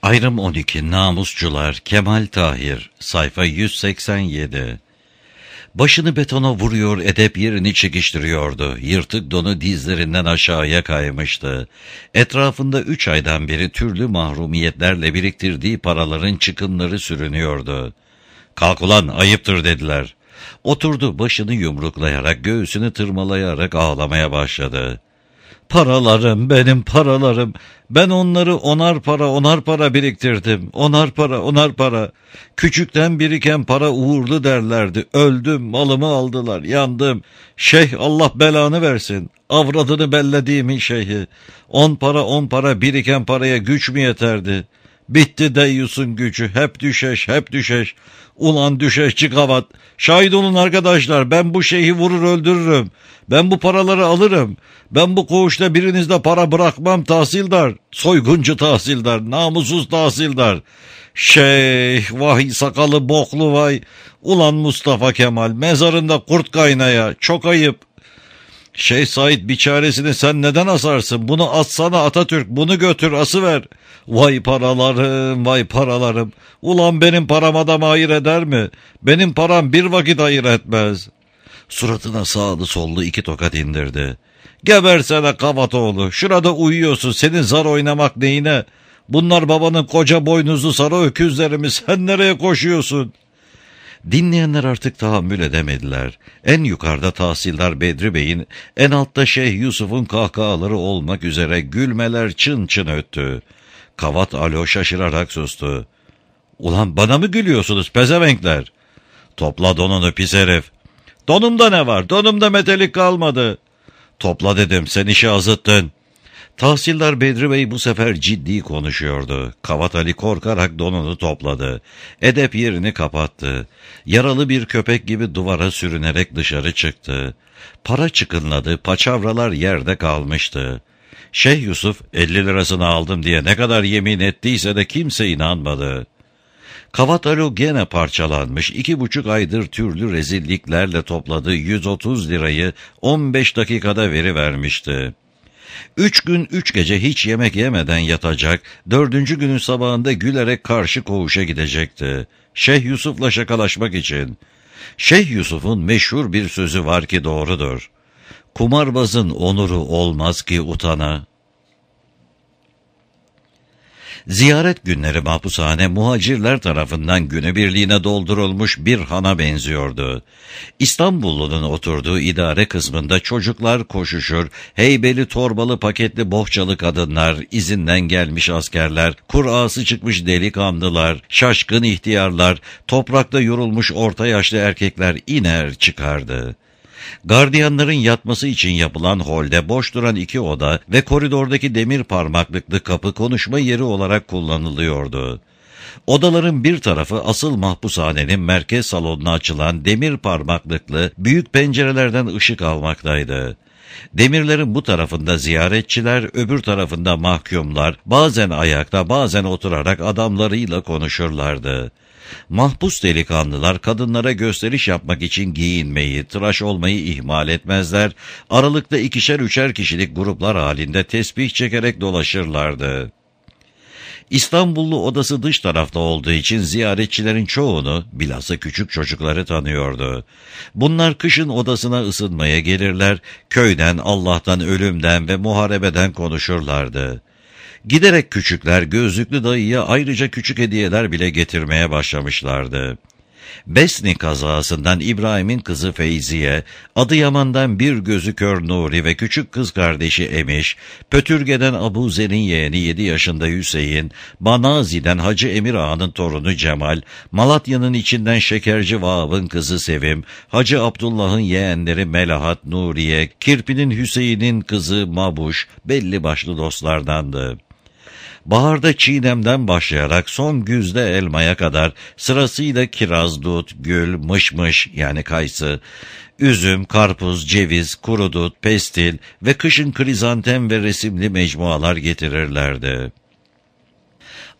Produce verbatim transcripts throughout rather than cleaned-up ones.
Ayrım on iki Namusçular Kemal Tahir sayfa yüz seksen yedi. Başını betona vuruyor, edep yerini çekiştiriyordu. Yırtık donu dizlerinden aşağıya kaymıştı. Etrafında üç aydan beri türlü mahrumiyetlerle biriktirdiği paraların çıkınları sürünüyordu. "Kalk ulan, ayıptır," dediler. Oturdu, başını yumruklayarak, göğsünü tırmalayarak ağlamaya başladı. "Paralarım, benim paralarım. Ben onları onar para onar para biriktirdim. Onar para onar para. Küçükten biriken para uğurlu derlerdi. Öldüm, malımı aldılar, yandım. Şeyh Allah belanı versin. Avradını bellediğimin şeyhi. On para on para biriken paraya güç mü yeterdi? Bitti deyyusun gücü. Hep düşeş, hep düşeş. Ulan düşeş çıkavat. Şahit olun arkadaşlar, ben bu şeyhi vurur öldürürüm. Ben bu paraları alırım. Ben bu koğuşta birinizde para bırakmam tahsildar. Soyguncu tahsildar, namussuz tahsildar. Şeyh, vay sakalı boklu vay. Ulan Mustafa Kemal, mezarında kurt kaynaya, çok ayıp. Şeyh Said biçaresini sen neden asarsın? Bunu atsana Atatürk, bunu götür asıver. Vay paralarım, vay paralarım. Ulan benim param adam hayır eder mi? Benim param bir vakit hayır etmez. Suratına sağlı sollu iki tokat indirdi. Gebersene Kavatoğlu, şurada uyuyorsun, senin zar oynamak neyine? Bunlar babanın koca boynuzlu sarı öküzleri mi? Sen nereye koşuyorsun? Dinleyenler artık tahammül edemediler. En yukarıda tahsildar Bedri Bey'in, en altta Şeyh Yusuf'un kahkahaları olmak üzere gülmeler çın çın öttü. Kavat Alo şaşırarak sustu. "Ulan bana mı gülüyorsunuz pezevenkler?" "Topla donunu pis herif." "Donumda ne var? Donumda metelik kalmadı." "Topla dedim, sen işi azıttın." Tahsildar Bedri Bey bu sefer ciddi konuşuyordu. Kavat Ali korkarak donunu topladı. Edep yerini kapattı. Yaralı bir köpek gibi duvara sürünerek dışarı çıktı. Para çıkınladı, paçavralar yerde kalmıştı. Şeyh Yusuf elli lirasını aldım diye ne kadar yemin ettiyse de kimse inanmadı. Kavat Alo gene parçalanmış, iki buçuk aydır türlü rezilliklerle topladığı yüz otuz lirayı on beş dakikada verivermişti. Üç gün üç gece hiç yemek yemeden yatacak, dördüncü günün sabahında gülerek karşı koğuşa gidecekti. Şeyh Yusuf'la şakalaşmak için. Şeyh Yusuf'un meşhur bir sözü var ki doğrudur. "Kumarbazın onuru olmaz ki utana." Ziyaret günleri mahpushane muhacirler tarafından günübirliğine doldurulmuş bir hana benziyordu. İstanbullu'nun oturduğu idare kısmında çocuklar koşuşur, heybeli torbalı paketli bohçalı kadınlar, izinden gelmiş askerler, kurası çıkmış delikanlılar, şaşkın ihtiyarlar, toprakta yorulmuş orta yaşlı erkekler iner çıkardı. Gardiyanların yatması için yapılan holde boş duran iki oda ve koridordaki demir parmaklıklı kapı konuşma yeri olarak kullanılıyordu. Odaların bir tarafı asıl mahpushanenin merkez salonuna açılan demir parmaklıklı büyük pencerelerden ışık almaktaydı. Demirlerin bu tarafında ziyaretçiler, öbür tarafında mahkumlar, bazen ayakta bazen oturarak adamlarıyla konuşurlardı. Mahpus delikanlılar kadınlara gösteriş yapmak için giyinmeyi, tıraş olmayı ihmal etmezler, aralıkta ikişer üçer kişilik gruplar halinde tesbih çekerek dolaşırlardı. İstanbullu odası dış tarafta olduğu için ziyaretçilerin çoğunu, bilhassa küçük çocukları tanıyordu. Bunlar kışın odasına ısınmaya gelirler, köyden, Allah'tan, ölümden ve muharebeden konuşurlardı. Giderek küçükler gözlüklü dayıya ayrıca küçük hediyeler bile getirmeye başlamışlardı. Besni kazasından İbrahim'in kızı Feyziye, Adıyaman'dan bir gözü kör Nuri ve küçük kız kardeşi Emiş, Pötürge'den Abu Zer'in yeğeni yedi yaşında Hüseyin, Banazi'den Hacı Emir Ağa'nın torunu Cemal, Malatya'nın içinden Şekerci Vahap'ın kızı Sevim, Hacı Abdullah'ın yeğenleri Melahat, Nuriye, Kirpi'nin Hüseyin'in kızı Mabuş belli başlı dostlardandı. Baharda çiğdemden başlayarak son güzde elmaya kadar sırasıyla kiraz, dut, gül, mışmış yani kayısı, üzüm, karpuz, ceviz, kuru dut, pestil ve kışın krizantem ve resimli mecmualar getirirlerdi.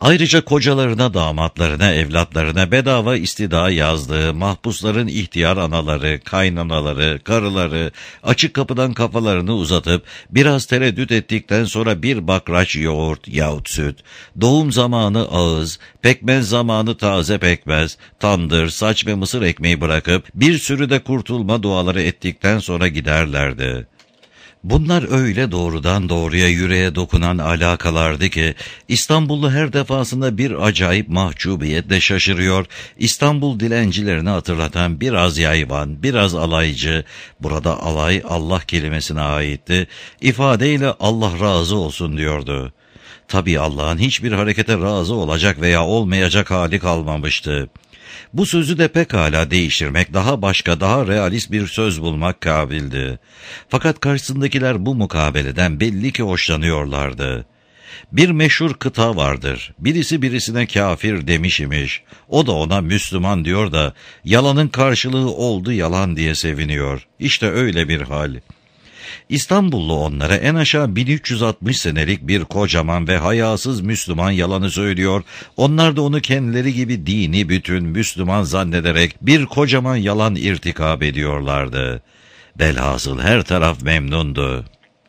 Ayrıca kocalarına, damatlarına, evlatlarına bedava istida yazdığı mahpusların ihtiyar anaları, kaynanaları, karıları açık kapıdan kafalarını uzatıp biraz tereddüt ettikten sonra bir bakraç yoğurt yahut süt, doğum zamanı ağız, pekmez zamanı taze pekmez, tandır, saç ve mısır ekmeği bırakıp bir sürü de kurtulma duaları ettikten sonra giderlerdi. Bunlar öyle doğrudan doğruya yüreğe dokunan alakalardı ki İstanbullu her defasında bir acayip mahcubiyetle şaşırıyor, İstanbul dilencilerini hatırlatan biraz yayvan, biraz alaycı, burada alay Allah kelimesine aitti, ifadeyle Allah razı olsun diyordu. Tabii Allah'ın hiçbir harekete razı olacak veya olmayacak hali kalmamıştı. Bu sözü de pekala değiştirmek, daha başka, daha realist bir söz bulmak kabildi. Fakat karşısındakiler bu mukabeleden belli ki hoşlanıyorlardı. Bir meşhur kıta vardır. Birisi birisine kafir demiş imiş. O da ona Müslüman diyor da yalanın karşılığı oldu yalan diye seviniyor. İşte öyle bir hal. İstanbullu onlara en aşağı bin üç yüz altmış senelik bir kocaman ve hayasız Müslüman yalanı söylüyor, onlar da onu kendileri gibi dini bütün Müslüman zannederek bir kocaman yalan irtikab ediyorlardı. Velhasıl her taraf memnundu.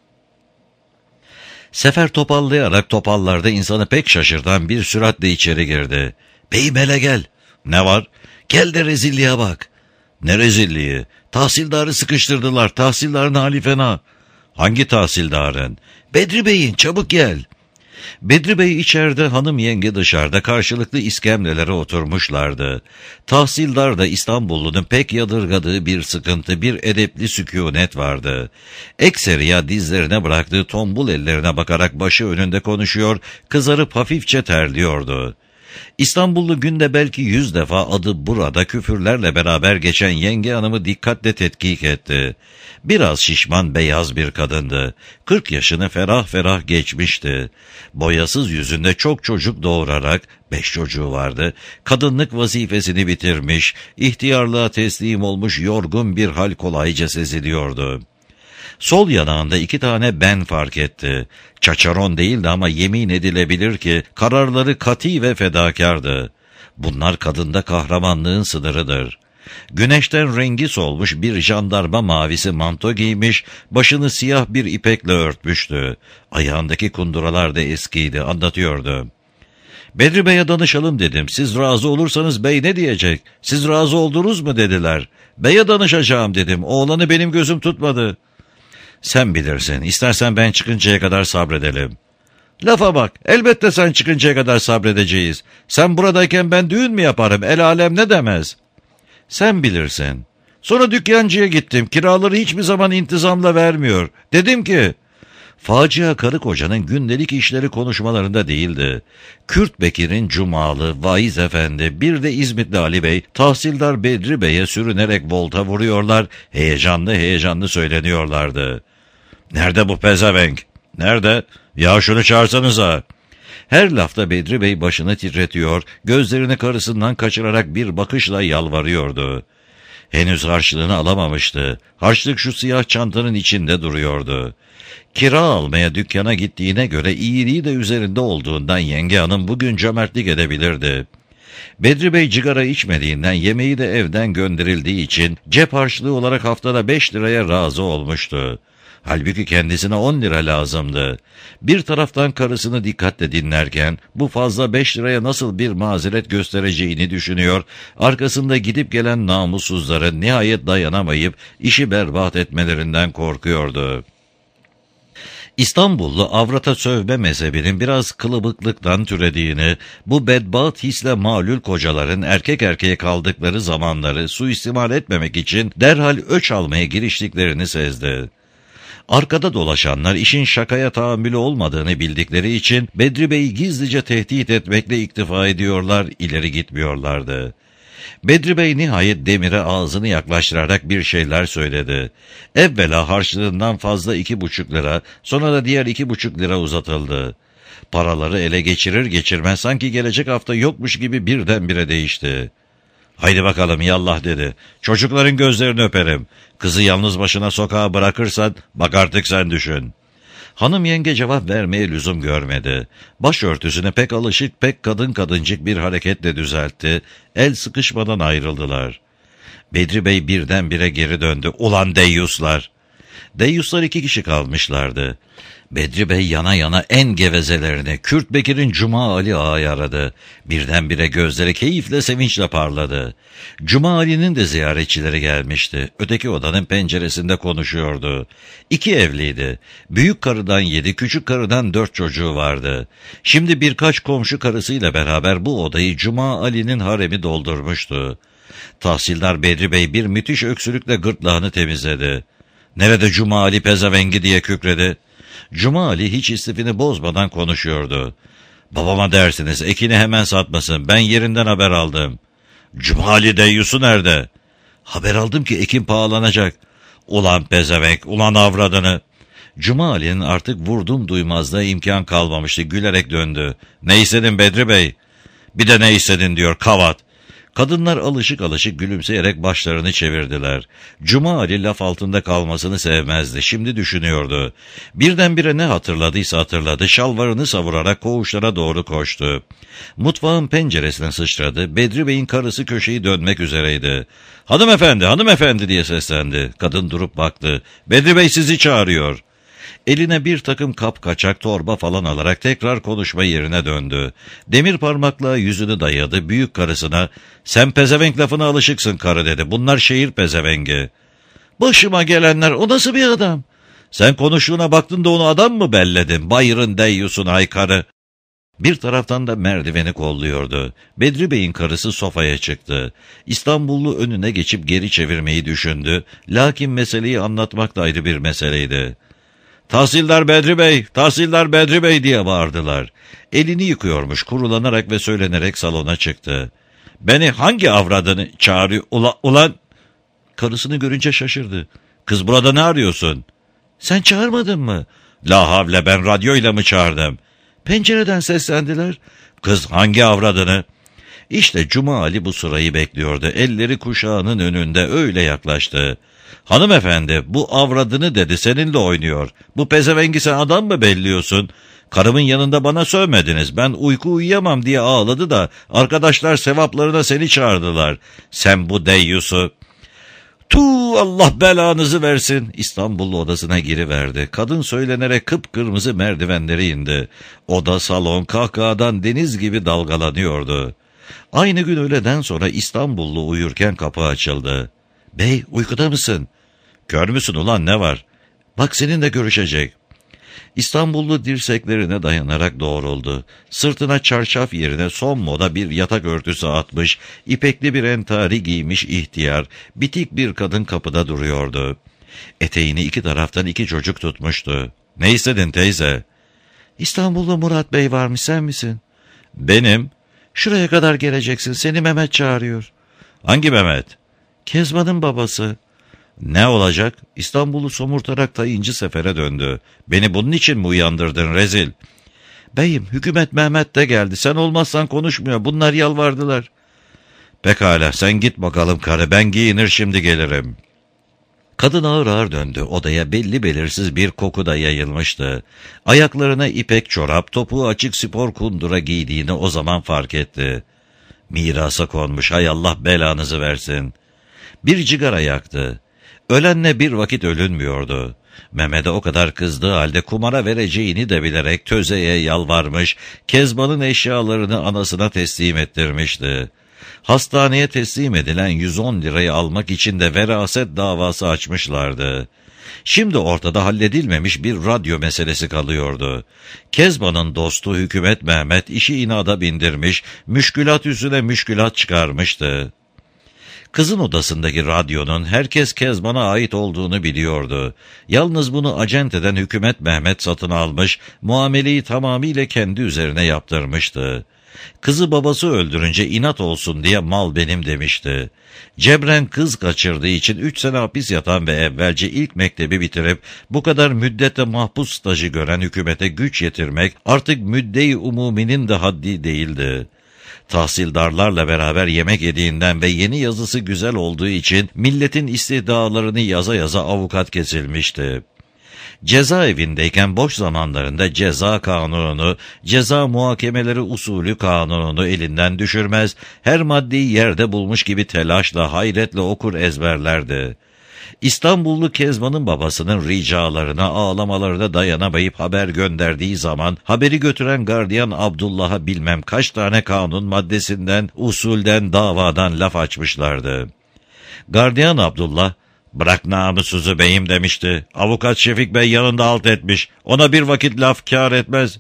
Sefer topallayarak topallarda insanı pek şaşırtan bir süratle içeri girdi. "Beyim hele gel." "Ne var?" "Gel de rezilliğe bak." "Ne rezilliği?" "Tahsildarı sıkıştırdılar, tahsildarın hali fena." "Hangi tahsildarın?" "Bedri Bey'in, çabuk gel." Bedri Bey içeride, hanım yenge dışarıda karşılıklı iskemlelere oturmuşlardı. Tahsildar da İstanbullunun pek yadırgadığı bir sıkıntı, bir edepli sükûnet vardı. Ekseriya dizlerine bıraktığı tombul ellerine bakarak başı önünde konuşuyor, kızarıp hafifçe terliyordu. İstanbullu günde belki yüz defa adı burada küfürlerle beraber geçen yenge hanımı dikkatle tetkik etti. Biraz şişman beyaz bir kadındı. Kırk yaşını ferah ferah geçmişti. Boyasız yüzünde çok çocuk doğurarak, beş çocuğu vardı, kadınlık vazifesini bitirmiş, ihtiyarlığa teslim olmuş yorgun bir hal kolayca seziliyordu. Sol yanağında iki tane ben fark etti. Çaçaron değildi ama yemin edilebilir ki kararları kati ve fedakardı. Bunlar kadında kahramanlığın sınırıdır. Güneşten rengi solmuş bir jandarma mavisi manto giymiş, başını siyah bir ipekle örtmüştü. Ayağındaki kunduralar da eskiydi, anlatıyordu. "Bedri Bey'e danışalım dedim. Siz razı olursanız bey ne diyecek? Siz razı oldunuz mu?" dediler. "Bey'e danışacağım" dedim. "Oğlanı benim gözüm tutmadı." "Sen bilirsin. İstersen ben çıkıncaya kadar sabredelim." "Lafa bak. Elbette sen çıkıncaya kadar sabredeceğiz. Sen buradayken ben düğün mü yaparım? El alem ne demez?" "Sen bilirsin." Sonra dükkancıya gittim. Kiraları hiçbir zaman intizamla vermiyor. Dedim ki... Facia karı kocanın gündelik işleri konuşmalarında değildi. Kürt Bekir'in Cumalı, Vaiz Efendi, bir de İzmitli Ali Bey, tahsildar Bedri Bey'e sürünerek volta vuruyorlar, heyecanlı heyecanlı söyleniyorlardı. "Nerede bu pezevenk? Nerede? Ya şunu çağırsanıza." Her lafta Bedri Bey başını titretiyor, gözlerini karısından kaçırarak bir bakışla yalvarıyordu. Henüz harçlığını alamamıştı. Harçlık şu siyah çantanın içinde duruyordu. Kira almaya dükkana gittiğine göre iyiliği de üzerinde olduğundan yenge hanım bugün cömertlik edebilirdi. Bedri Bey cigara içmediğinden, yemeği de evden gönderildiği için cep harçlığı olarak haftada beş liraya razı olmuştu. Halbuki kendisine on lira lazımdı. Bir taraftan karısını dikkatle dinlerken bu fazla beş liraya nasıl bir mazeret göstereceğini düşünüyor, arkasında gidip gelen namussuzların nihayet dayanamayıp işi berbat etmelerinden korkuyordu. İstanbullu avrata sövme mezhebinin biraz kılıbıklıktan türediğini, bu bedbaht hisle malul kocaların erkek erkeğe kaldıkları zamanları suistimal etmemek için derhal öç almaya giriştiklerini sezdi. Arkada dolaşanlar işin şakaya tahammülü olmadığını bildikleri için Bedri Bey'i gizlice tehdit etmekle iktifa ediyorlar, ileri gitmiyorlardı. Bedri Bey nihayet Demir'e ağzını yaklaştırarak bir şeyler söyledi. Evvela harçlığından fazla iki buçuk lira, sonra da diğer iki buçuk lira uzatıldı. Paraları ele geçirir geçirmez sanki gelecek hafta yokmuş gibi birdenbire değişti. "Haydi bakalım yallah" dedi. "Çocukların gözlerini öperim. Kızı yalnız başına sokağa bırakırsan bak artık sen düşün." Hanım yenge cevap vermeye lüzum görmedi. Başörtüsüne pek alışık, pek kadın kadıncık bir hareketle düzeltti. El sıkışmadan ayrıldılar. Bedri Bey birdenbire geri döndü. Ulan deyyuslar! Deyyuslar iki kişi kalmışlardı. Bedri Bey yana yana en gevezelerini Kürt Bekir'in Cuma Ali Ağa'yı aradı. Birdenbire gözleri keyifle sevinçle parladı. Cuma Ali'nin de ziyaretçileri gelmişti. Öteki odanın penceresinde konuşuyordu. İki evliydi. Büyük karıdan yedi, küçük karıdan dört çocuğu vardı. Şimdi birkaç komşu karısıyla beraber bu odayı Cuma Ali'nin haremi doldurmuştu. Tahsildar Bedri Bey bir müthiş öksürükle gırtlağını temizledi. "Nerede Cuma Ali pezevengi?" diye kükredi. Cuma Ali hiç istifini bozmadan konuşuyordu. "Babama dersiniz, ekini hemen satmasın. Ben yerinden haber aldım." "Cuma Ali deyyusu nerede?" "Haber aldım ki ekin pahalanacak." "Ulan pezevenk, ulan avradını." Cuma Ali'nin artık vurdum duymazda imkan kalmamıştı. Gülerek döndü. "Ne istedin Bedri Bey?" "Bir de ne istedin diyor kavat." Kadınlar alışık alışık gülümseyerek başlarını çevirdiler. Cuma Ali laf altında kalmasını sevmezdi. Şimdi düşünüyordu. Birdenbire ne hatırladıysa hatırladı. Şalvarını savurarak koğuşlara doğru koştu. Mutfağın penceresine sıçradı. Bedri Bey'in karısı köşeyi dönmek üzereydi. "Hanımefendi, hanımefendi" diye seslendi. Kadın durup baktı. "Bedri Bey sizi çağırıyor." Eline bir takım kap kaçak torba falan alarak tekrar konuşma yerine döndü. Demir parmakla yüzünü dayadı büyük karısına. "Sen pezevenk lafına alışıksın karı" dedi. "Bunlar şehir pezevengi." "Başıma gelenler, o nasıl bir adam?" "Sen konuştuğuna baktın da onu adam mı belledin? Bayırın deyyusun ay karı." Bir taraftan da merdiveni kolluyordu. Bedri Bey'in karısı sofaya çıktı. İstanbullu önüne geçip geri çevirmeyi düşündü. Lakin meseleyi anlatmak da ayrı bir meseleydi. "Tahsildar Bedri Bey, Tahsildar Bedri Bey" diye bağırdılar. Elini yıkıyormuş, kurulanarak ve söylenerek salona çıktı. "Beni hangi avradını çağırıyor? Ula, ulan!" Karısını görünce şaşırdı. "Kız burada ne arıyorsun?" "Sen çağırmadın mı?" "La havle, ben radyoyla mı çağırdım?" "Pencereden seslendiler." "Kız hangi avradını?" İşte Cuma Ali bu sırayı bekliyordu. Elleri kuşağının önünde öyle yaklaştı. "Hanımefendi, bu avradını" dedi, "seninle oynuyor. Bu pezevengi sen adam mı belliyorsun? Karımın yanında bana sövmediniz. Ben uyku uyuyamam diye ağladı da arkadaşlar sevaplarına seni çağırdılar. Sen bu deyyusu." "Tuh, Allah belanızı versin." İstanbullu odasına giriverdi. Kadın söylenerek kıpkırmızı merdivenleri indi. Oda salon kahkahadan deniz gibi dalgalanıyordu. Aynı gün öğleden sonra İstanbullu uyurken kapı açıldı. "Bey, uykuda mısın?" "Kör müsün ulan, ne var?" "Bak, seninle görüşecek." İstanbullu dirseklerine dayanarak doğruldu. Sırtına çarşaf yerine son moda bir yatak örtüsü atmış, ipekli bir entari giymiş ihtiyar, bitik bir kadın kapıda duruyordu. Eteğini iki taraftan iki çocuk tutmuştu. "Ne istedin teyze?" "İstanbullu Murat Bey varmış, sen misin?" "Benim." "Şuraya kadar geleceksin, seni Mehmet çağırıyor." "Hangi Mehmet?" "Kezban'ın babası." "Ne olacak?" İstanbul'u somurtarak tayıncı sefere döndü. "Beni bunun için mi uyandırdın rezil?" "Beyim, hükümet Mehmet de geldi. Sen olmazsan konuşmuyor. Bunlar yalvardılar." "Pekala, sen git bakalım karı. Ben giyinir şimdi gelirim." Kadın ağır ağır döndü. Odaya belli belirsiz bir koku da yayılmıştı. Ayaklarına ipek çorap, topuğu açık spor kundura giydiğini o zaman fark etti. Mirasa konmuş, hay Allah belanızı versin. Bir cigara yaktı. Ölenle bir vakit ölünmüyordu. Mehmet'e o kadar kızdığı halde kumara vereceğini de bilerek tözeye yalvarmış, Kezban'ın eşyalarını anasına teslim ettirmişti. Hastaneye teslim edilen yüz on lirayı almak için de veraset davası açmışlardı. Şimdi ortada halledilmemiş bir radyo meselesi kalıyordu. Kezban'ın dostu Hükümet Mehmet işi inada bindirmiş, müşkülat üstüne müşkülat çıkarmıştı. Kızın odasındaki radyonun herkes Kezban'a ait olduğunu biliyordu. Yalnız bunu acenteden Hükümet Mehmet satın almış, muameleyi tamamıyla kendi üzerine yaptırmıştı. Kızı babası öldürünce inat olsun diye mal benim demişti. Cebren kız kaçırdığı için üç sene hapis yatan ve evvelce ilk mektebi bitirip bu kadar müddete mahpus stajı gören hükümete güç yetirmek artık müdde-i umuminin de haddi değildi. Tahsildarlarla beraber yemek yediğinden ve yeni yazısı güzel olduğu için milletin istihdalarını yaza yaza avukat kesilmişti. Cezaevindeyken boş zamanlarında ceza kanununu, ceza muhakemeleri usulü kanununu elinden düşürmez, her maddeyi yerde bulmuş gibi telaşla, hayretle okur ezberlerdi. İstanbullu Kezban'ın babasının ricalarına, ağlamalarına dayanamayıp haber gönderdiği zaman haberi götüren gardiyan Abdullah'a bilmem kaç tane kanun maddesinden, usulden, davadan laf açmışlardı. Gardiyan Abdullah, "Bırak namussuzu beyim" demişti. "Avukat Şefik Bey yanında halt etmiş. Ona bir vakit laf kâr etmez."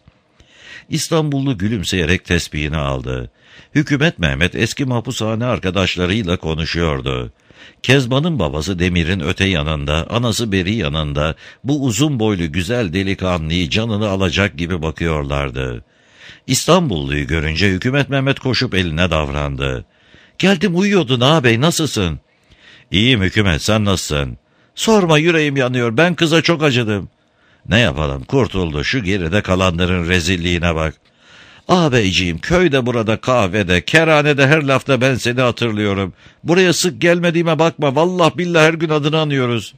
İstanbullu gülümseyerek tesbihini aldı. Hükümet Mehmet eski mahpushane arkadaşlarıyla konuşuyordu. Kezban'ın babası Demir'in öte yanında, anası beri yanında, bu uzun boylu güzel delikanlıyı canını alacak gibi bakıyorlardı. İstanbulluyu görünce Hükümet Mehmet koşup eline davrandı. "Geldim, uyuyordun ağabey, nasılsın?" "İyiyim Hükümet, sen nasılsın?" "Sorma, yüreğim yanıyor, ben kıza çok acıdım." "Ne yapalım, kurtuldu, şu geride kalanların rezilliğine bak." "Ağabeyciğim, köyde, burada, kahvede, kerhanede, her lafta ben seni hatırlıyorum. Buraya sık gelmediğime bakma, vallah billah her gün adını anıyoruz."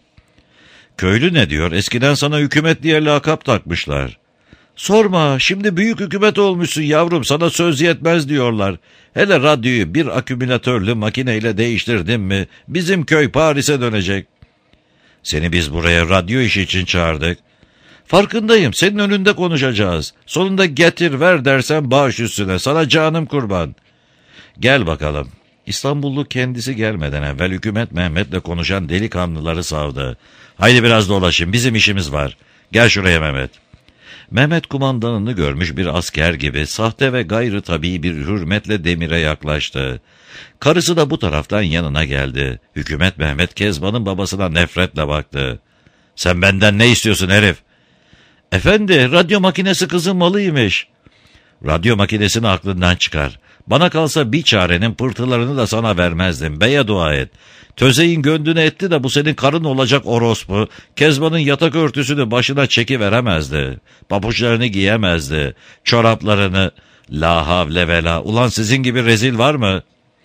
"Köylü ne diyor? Eskiden sana hükümet diye lakap takmışlar." "Sorma, şimdi büyük hükümet olmuşsun yavrum, sana söz yetmez diyorlar. Hele radyoyu bir akümülatörlü makineyle değiştirdin mi, bizim köy Paris'e dönecek." "Seni biz buraya radyo işi için çağırdık." "Farkındayım, senin önünde konuşacağız. Sonunda getir ver dersen baş üstüne, sana canım kurban." "Gel bakalım." İstanbullu kendisi gelmeden evvel Hükümet Mehmet'le konuşan delikanlıları savdı. "Haydi biraz dolaşın, bizim işimiz var. Gel şuraya Mehmet." Mehmet kumandanını görmüş bir asker gibi sahte ve gayrı tabii bir hürmetle Demir'e yaklaştı. Karısı da bu taraftan yanına geldi. Hükümet Mehmet Kezban'ın babasına nefretle baktı. "Sen benden ne istiyorsun herif?" "Efendi, radyo makinesi kızın malıymış." "Radyo makinesini aklından çıkar. Bana kalsa bir çarenin pırtılarını da sana vermezdim. Beye dua et. Tözeğin gönlünü etti de bu senin karın olacak orospu, Kezban'ın yatak örtüsünü başına çekiveremezdi. Papuçlarını giyemezdi. Çoraplarını. La havle ve la. Ulan sizin gibi rezil var mı?"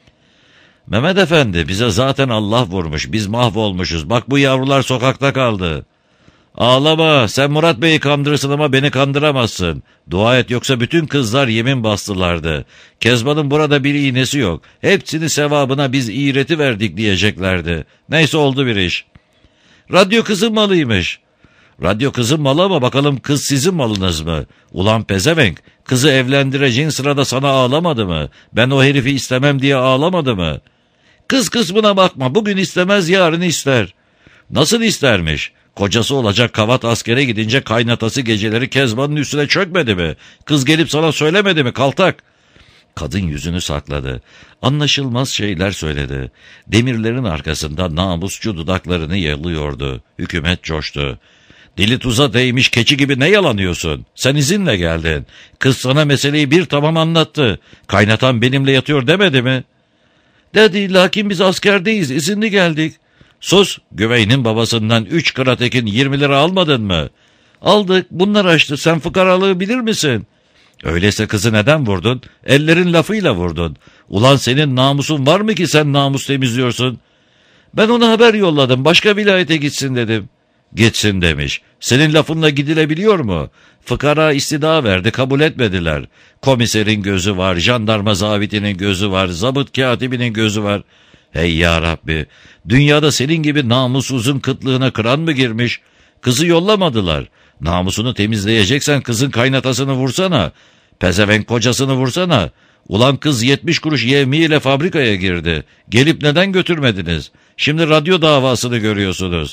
"Mehmet Efendi, bize zaten Allah vurmuş. Biz mahvolmuşuz. Bak bu yavrular sokakta kaldı." "Ağlama, sen Murat Bey'i kandırırsın ama beni kandıramazsın. Dua et, yoksa bütün kızlar yemin bastılardı. Kezban'ın burada bir iğnesi yok. Hepsini sevabına biz iğreti verdik diyeceklerdi. Neyse, oldu bir iş." "Radyo kızın malıymış." "Radyo kızın malı ama bakalım kız sizin malınız mı? Ulan pezevenk, kızı evlendireceğin sırada sana ağlamadı mı? Ben o herifi istemem diye ağlamadı mı?" "Kız kısmına bakma, bugün istemez yarın ister." "Nasıl istermiş? Kocası olacak kavat askere gidince kaynatası geceleri Kezban'ın üstüne çökmedi mi? Kız gelip sana söylemedi mi kaltak?" Kadın yüzünü sakladı. Anlaşılmaz şeyler söyledi. Demirlerin arkasında namusçu dudaklarını yalıyordu. Hükümet coştu. "Dili tuza değmiş keçi gibi ne yalanıyorsun? Sen izinle geldin. Kız sana meseleyi bir tamam anlattı. Kaynatan benimle yatıyor demedi mi?" "Dedi, lakin biz askerdeyiz, izinli geldik." "Sus, güveynin babasından üç kıratekin yirmi lira almadın mı?" "Aldık, bunlar açtı, sen fukaralığı bilir misin?" "Öyleyse kızı neden vurdun? Ellerin lafıyla vurdun. Ulan senin namusun var mı ki sen namus temizliyorsun?" "Ben ona haber yolladım, başka vilayete gitsin dedim." "Gitsin demiş. Senin lafınla gidilebiliyor mu? Fıkara istida verdi, kabul etmediler. Komiserin gözü var, jandarma zabitinin gözü var, zabıt katibinin gözü var. Hey ya Rabbi, dünyada senin gibi namussuzun kıtlığına kıran mı girmiş? Kızı yollamadılar. Namusunu temizleyeceksen kızın kaynatasını vursana. Pezevenk kocasını vursana. Ulan kız yetmiş kuruş yevmiyle fabrikaya girdi. Gelip neden götürmediniz? Şimdi radyo davasını görüyorsunuz."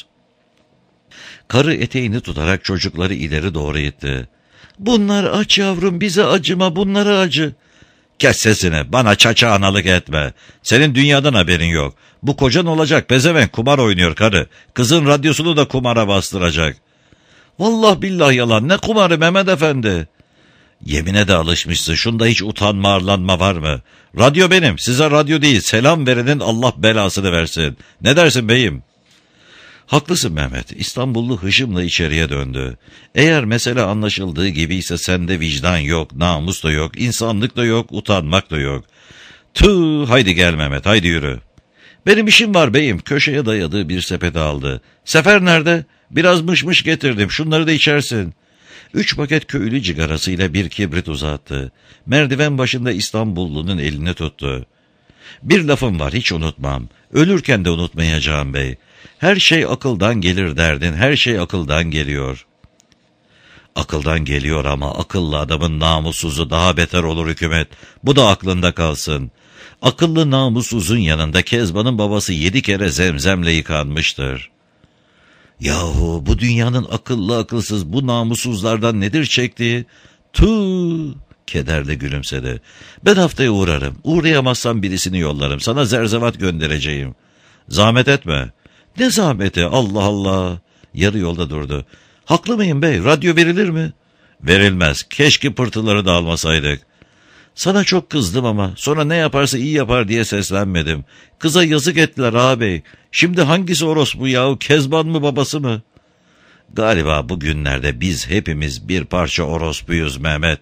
Karı eteğini tutarak çocukları ileri doğru itti. "Bunlar aç yavrum, bize acıma, bunlara acı." "Kes sesini, bana çaça analık etme. Senin dünyadan haberin yok. Bu kocan olacak pezevenk kumar oynuyor karı. Kızın radyosunu da kumara bastıracak." "Vallahi billah yalan, ne kumarı Mehmet Efendi?" "Yemine de alışmışsın, şunda hiç utanma arlanma var mı? Radyo benim, size radyo değil, selam verenin Allah belasını versin. Ne dersin beyim?" "Haklısın Mehmet." İstanbullu hışımla içeriye döndü. "Eğer mesele anlaşıldığı gibiyse sende vicdan yok, namus da yok, insanlık da yok, utanmak da yok. Tüh, haydi gel Mehmet, haydi yürü." "Benim işim var beyim." Köşeye dayadığı bir sepeti aldı. "Sefer nerede?" Biraz mışmış getirdim, şunları da içersin. Üç paket köylü cigarasıyla bir kibrit uzattı. Merdiven başında İstanbullunun elini tuttu. Bir lafım var, hiç unutmam. Ölürken de unutmayacağım bey. Her şey akıldan gelir derdin, her şey akıldan geliyor. Akıldan geliyor ama akıllı adamın namussuzu daha beter olur hükümet. Bu da aklında kalsın. Akıllı namussuzun yanında Kezban'ın babası yedi kere zemzemle yıkanmıştır. Yahu bu dünyanın akıllı akılsız bu namussuzlardan nedir çektiği? Tüh! Kederle gülümsedi. Ben haftaya uğrarım. Uğrayamazsam birisini yollarım. Sana zerzevat göndereceğim. Zahmet etme. Ne zahmeti? Allah Allah. Yarı yolda durdu. Haklı mıyım bey? Radyo verilir mi? Verilmez. Keşke pırtıları da almasaydık. Sana çok kızdım ama sonra ne yaparsa iyi yapar diye seslenmedim. Kıza yazık ettiler ağabey. Şimdi hangisi orospu yahu? Kezban mı babası mı? Galiba bugünlerde biz hepimiz bir parça orospuyuz Mehmet.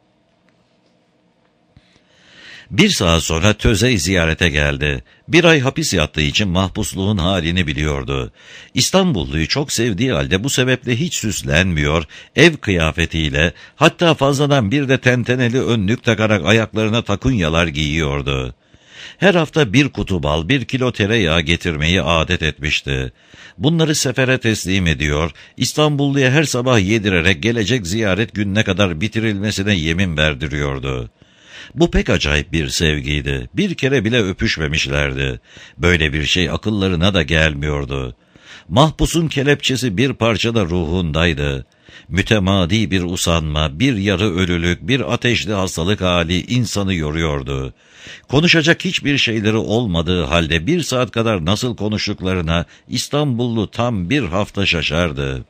Bir saat sonra Tözey ziyarete geldi. Bir ay hapis yattığı için mahpusluğun halini biliyordu. İstanbulluyu çok sevdiği halde bu sebeple hiç süslenmiyor, ev kıyafetiyle, hatta fazladan bir de tenteneli önlük takarak ayaklarına takunyalar giyiyordu. Her hafta bir kutu bal, bir kilo tereyağı getirmeyi adet etmişti. Bunları sefere teslim ediyor, İstanbulluya her sabah yedirerek gelecek ziyaret gününe kadar bitirilmesine yemin verdiriyordu. Bu pek acayip bir sevgiydi. Bir kere bile öpüşmemişlerdi. Böyle bir şey akıllarına da gelmiyordu. Mahpusun kelepçesi bir parçada ruhundaydı. Mütemadi bir usanma, bir yarı ölülük, bir ateşli hastalık hali insanı yoruyordu. Konuşacak hiçbir şeyleri olmadığı halde bir saat kadar nasıl konuştuklarına İstanbullu tam bir hafta şaşardı.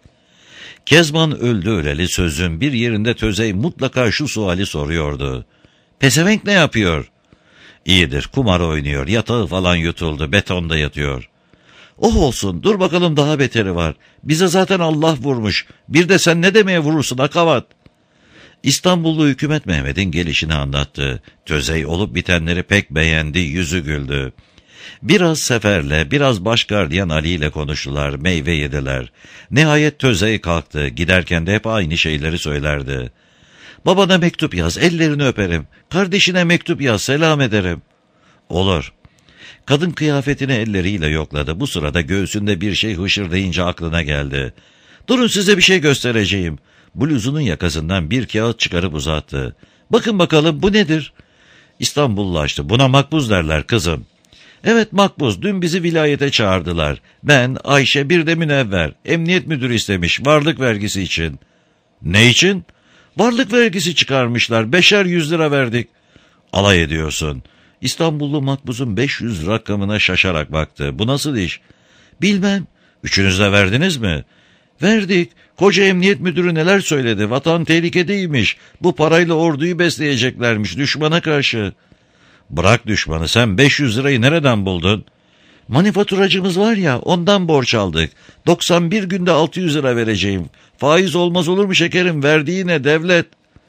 Kezban öldü öleli sözün bir yerinde Tözey mutlaka şu suali soruyordu. Pezevenk ne yapıyor? İyidir, kumar oynuyor, yatağı falan yutuldu, betonda yatıyor. Oh olsun, dur bakalım daha beteri var. Bize zaten Allah vurmuş, bir de sen ne demeye vurursun akavat? İstanbullu Hükümet Mehmet'in gelişini anlattı. Tözey olup bitenleri pek beğendi, yüzü güldü. Biraz Sefer'le, biraz başgardiyan Ali ile konuştular, meyve yediler. Nihayet Tözey kalktı, giderken de hep aynı şeyleri söylerdi. Babana mektup yaz, ellerini öperim. Kardeşine mektup yaz, selam ederim. Olur. Kadın kıyafetini elleriyle yokladı. Bu sırada göğsünde bir şey hışırdayınca aklına geldi. Durun size bir şey göstereceğim. Bluzunun yakasından bir kağıt çıkarıp uzattı. Bakın bakalım bu nedir? İstanbullu açtı. Buna makbuz derler kızım. Evet makbuz, dün bizi vilayete çağırdılar. Ben, Ayşe, bir de Münevver. Emniyet müdürü istemiş, varlık vergisi için. Ne için? Varlık vergisi çıkarmışlar. Beşer yüz lira verdik. Alay ediyorsun. İstanbullu makbuzun beş yüz rakamına şaşarak baktı. Bu nasıl iş? Bilmem. Üçünüz de verdiniz mi? Verdik. Koca emniyet müdürü neler söyledi. Vatan tehlikedeymiş. Bu parayla orduyu besleyeceklermiş düşmana karşı. Bırak düşmanı, sen beş yüz lirayı nereden buldun? Manifaturacımız var ya, ondan borç aldık. doksan bir günde altı yüz lira vereceğim. Faiz olmaz olur mu şekerim, verdiğine devlet.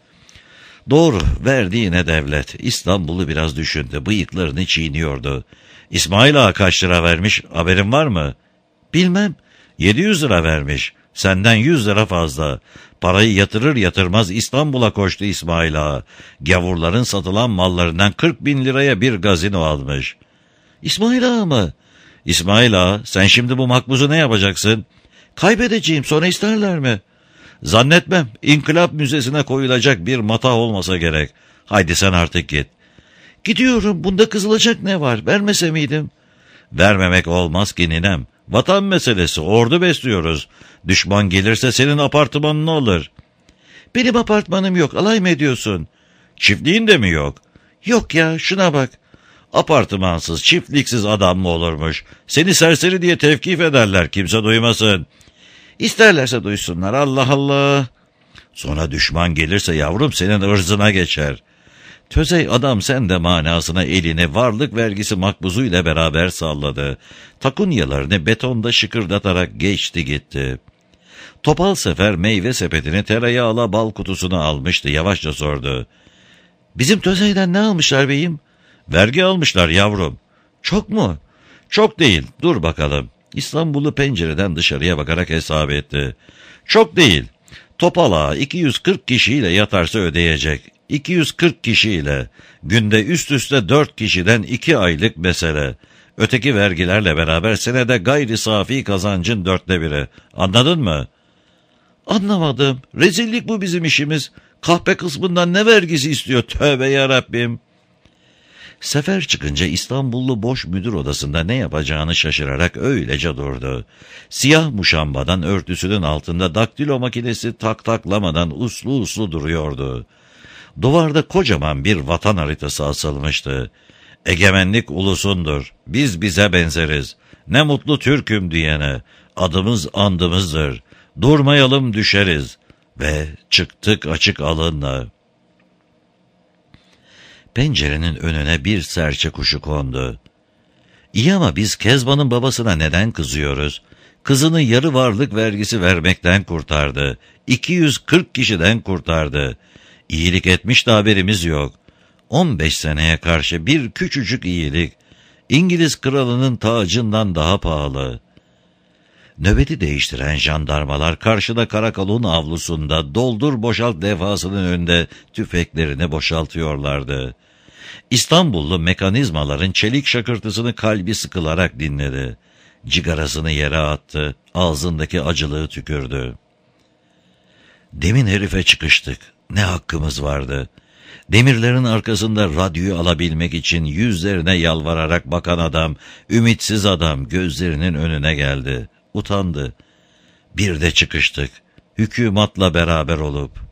Doğru, verdiğine devlet. İstanbul'u biraz düşündü, bıyıklarını çiğniyordu. İsmail Ağa kaç lira vermiş, haberin var mı? Bilmem. yedi yüz lira vermiş. Senden yüz lira fazla. Parayı yatırır yatırmaz İstanbul'a koştu İsmail Ağa. Gavurların satılan mallarından kırk bin liraya bir gazino almış. İsmail Ağa mı? İsmail Ağa, sen şimdi bu makbuzu ne yapacaksın? Kaybedeceğim, sonra isterler mi? Zannetmem, İnkılap Müzesi'ne koyulacak bir matah olmasa gerek. Haydi sen artık git. Gidiyorum, bunda kızılacak ne var, vermese miydim? Vermemek olmaz ki ninem. Vatan meselesi, ordu besliyoruz. Düşman gelirse senin apartmanın ne olur? Benim apartmanım yok, alay mı ediyorsun? Çiftliğin de mi yok? Yok ya, şuna bak. Apartmansız, çiftliksiz adam mı olurmuş? Seni serseri diye tevkif ederler, kimse duymasın. İsterlerse duysunlar, Allah Allah. Sonra düşman gelirse yavrum senin ırzına geçer. Tözey adam sen de manasına elini varlık vergisi makbuzuyla beraber salladı. Takunyalarını betonda şıkırdatarak geçti gitti. Topal Sefer meyve sepetini tereyağla bal kutusunu almıştı, yavaşça sordu. Bizim Tözey'den ne almışlar beyim? Vergi almışlar yavrum. Çok mu? Çok değil, dur bakalım. İstanbul'u pencereden dışarıya bakarak hesap etti. Çok değil. Topala iki yüz kırk kişiyle yatarsa ödeyecek. iki yüz kırk kişiyle. Günde üst üste dört kişiden iki aylık mesele. Öteki vergilerle beraber senede gayri safi kazancın dörtte biri. Anladın mı? Anlamadım. Rezillik bu bizim işimiz. Kahpe kısmından ne vergisi istiyor? Tövbe yarabbim. Sefer çıkınca İstanbullu boş müdür odasında ne yapacağını şaşırarak öylece durdu. Siyah muşambadan örtüsünün altında daktilo makinesi tak taklamadan uslu uslu duruyordu. Duvarda kocaman bir vatan haritası asılmıştı. Egemenlik ulusundur, biz bize benzeriz. Ne mutlu Türk'üm diyene, adımız andımızdır. Durmayalım düşeriz. Ve çıktık açık alınla. Pencerenin önüne bir serçe kuşu kondu. İyi ama biz Kezban'ın babasına neden kızıyoruz? Kızını yarı varlık vergisi vermekten kurtardı. iki yüz kırk kişiden kurtardı. İyilik etmiş de haberimiz yok. on beş seneye karşı bir küçücük iyilik. İngiliz kralının tacından daha pahalı. Nöbeti değiştiren jandarmalar karşıda karakolun avlusunda doldur boşalt levhasının önünde tüfeklerini boşaltıyorlardı. İstanbullu mekanizmaların çelik şakırtısını kalbi sıkılarak dinledi. Cigarasını yere attı, ağzındaki acılığı tükürdü. Demin herife çıkıştık, ne hakkımız vardı? Demirlerin arkasında radyoyu alabilmek için yüzlerine yalvararak bakan adam, ümitsiz adam gözlerinin önüne geldi. Utandı. Bir de çıkıştık. Hükümatla beraber olup